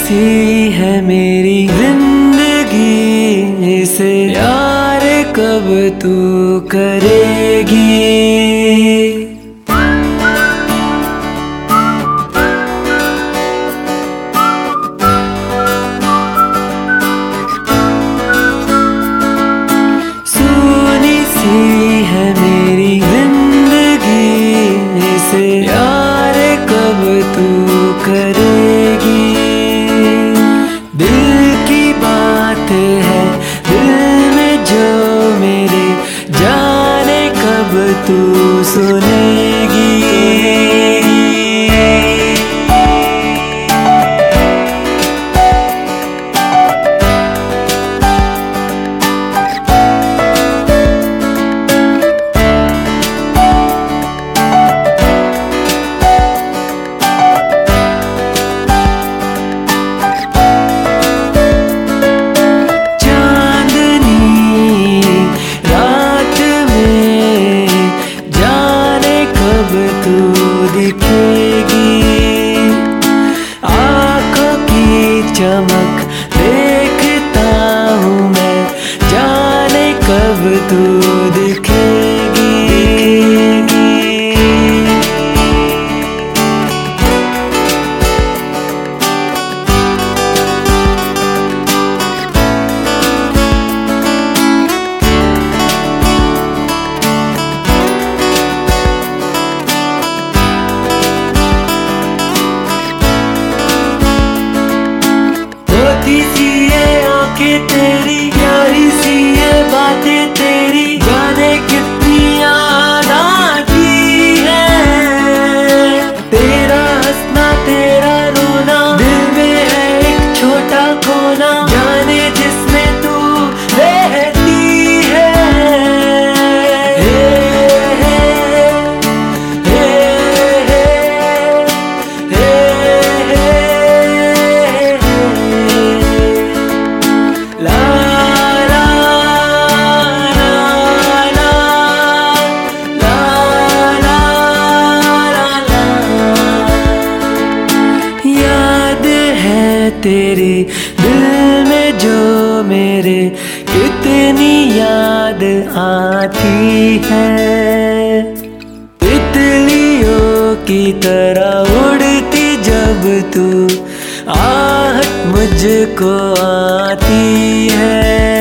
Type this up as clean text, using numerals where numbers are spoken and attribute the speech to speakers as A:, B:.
A: सी है मेरी जिंदगी, इसे यार कब तू करेगी। सुनी सी है मेरी जिंदगी, इसे यार कब तू करेगी। दिल की बात है दिल में जो मेरे, जाने कब तू सुनेगी। तू दिखेगी, आँखों की चमक देखता हूँ मैं, जाने कब तू दिखेगी। सी ये आंखें तेरी, प्यारी सी ये बातें तेरी, जाने कितनी याद आती है। तेरा हंसना तेरा रोना, दिल में है एक छोटा कोना, जाने जिसमें तू रहती है। तेरी दिल में जो मेरे, कितनी याद आती है। तितलियों की तरह उड़ती जब तू, आहट मुझको आती है।